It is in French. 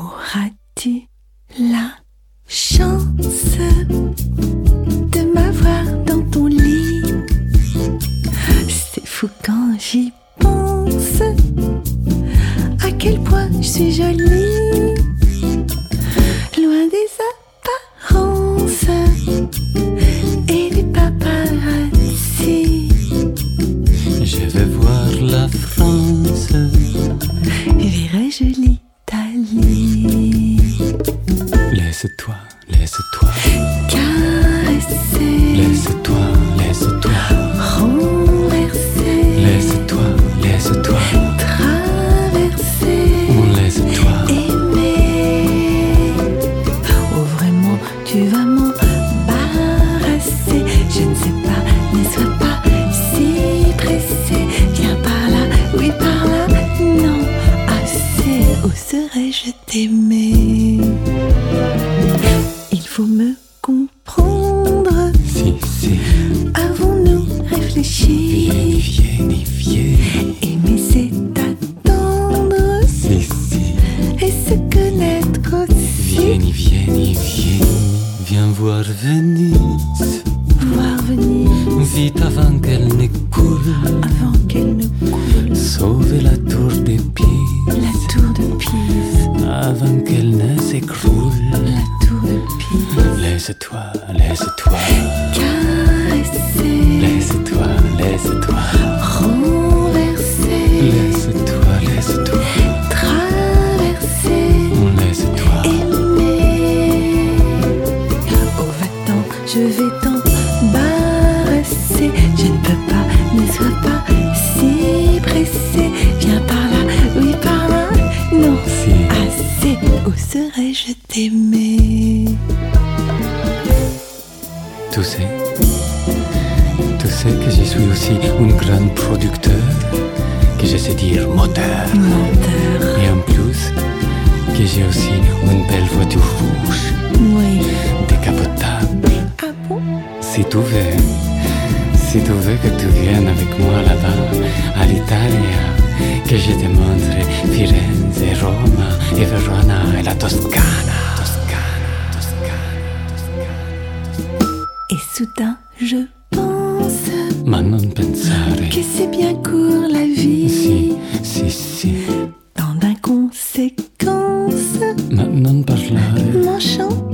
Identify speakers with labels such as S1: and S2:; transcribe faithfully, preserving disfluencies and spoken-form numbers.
S1: Auras-tu la chance de m'avoir dans ton lit? C'est fou quand j'y pense, à quel point je suis jolie, loin des apparences et des paparazzi.
S2: Je vais voir la France,
S1: verrai-je l'Italie.
S2: Laisse-toi, laisse-toi
S1: caresser,
S2: laisse-toi, laisse-toi
S1: renverser,
S2: laisse-toi, laisse-toi
S1: traverser,
S2: laisse-toi
S1: aimer. Oh vraiment, tu vas m'embarrasser. Je ne sais pas, ne sois pas si pressé. Viens par là, oui par là, non assez. Oserais-je t'aimer? Il faut me comprendre.
S2: Si, si,
S1: Avons-nous réfléchi?
S2: vieni, vieni, vieni.
S1: Aimer c'est attendre
S2: Si, si,
S1: et se connaître aussi.
S2: vieni, vieni, vieni. Viens voir Venise,
S1: Voir venir
S2: vite avant qu'elle ne coule.
S1: avant qu'elle ne coule.
S2: Sauver la tour des Pise,
S1: La tour de Pise,
S2: avant qu'elle ne s'écroule.
S1: la tour de Pise.
S2: Laisse-toi, laisse-toi,
S1: Caresser,
S2: laisse-toi, laisse-toi,
S1: renverser,
S2: laisse-toi, laisse-toi,
S1: traverser,
S2: laisse-toi.
S1: aimer. Oh va-t'en, je vais t'embarrasser. Je ne peux pas, ne sois pas si pressé. Viens par là, oui par là, non
S2: Si,
S1: assez. Oserais-je t'aimer?
S2: tu sais, tu sais que je suis aussi un grand producteur, que je sais dire moteur,
S1: Menteur,
S2: et en plus, que j'ai aussi une belle voiture rouge,
S1: oui.
S2: décapotable.
S1: Ah bon?
S2: Si tu veux, si tu veux que tu viennes avec moi là-bas, à l'Italie, que je te montre Firenze, Roma et Verona et la Toscana. Toscana, Toscana, Toscana.
S1: Et soudain, je pense
S2: Ma non pensare,
S1: que c'est bien court la vie.
S2: si, si, si,
S1: Tant d'inconséquences
S2: ma non parlare,
S1: m'enchantent